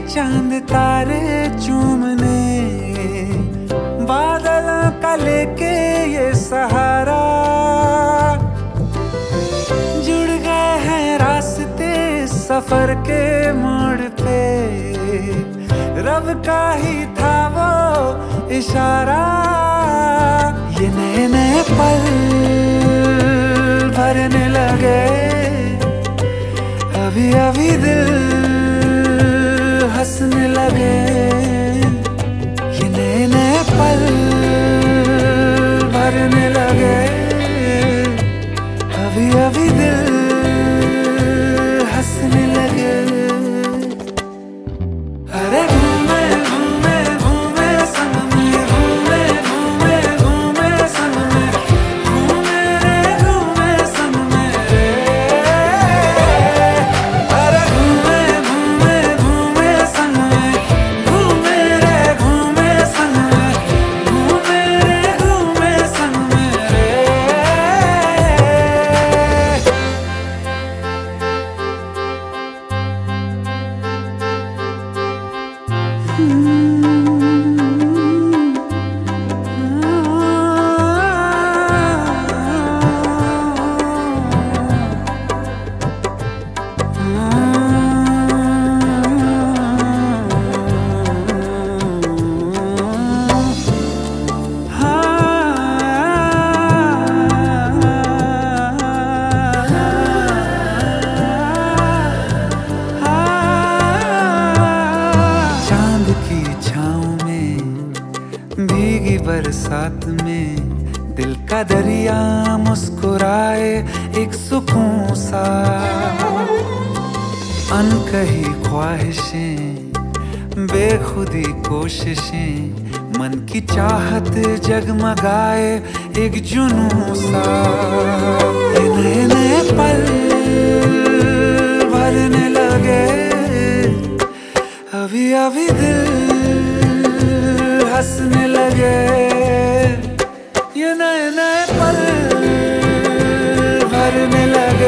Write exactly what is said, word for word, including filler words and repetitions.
चांद तारे चूमने, बादलों का लेके ये सहारा, जुड़ गए हैं रास्ते सफर के मोड़ पे, रब का ही था वो इशारा। ये नए नए पल भरने लगे, अभी अभी दिल हंसने लगे। ये नए नए पल भरने लगे, अभी अभी दिल हंसने लगे। अरे घूमे घूमे घूमे संग में, घूमे घूमे घूमे संग में, घूमे रे घूमे संग में रे। अरे घूमे घूमे घूमे संग में, घूमे रे घूमे संग में, घूमे रे घूमे संग में रे। चांद की छाँव में, भीगी बरसात में, दिल का दरिया मुस्कुराए एक सुकून सा। अनकही ख्वाहिशें, बेखुदी कोशिशें, मन की चाहत जगमगाए एक जुनून सा। ये नए नए पल भरने लगे, अभी अभी दिल हंसने लगे। ये नए नए पल भरने लगे,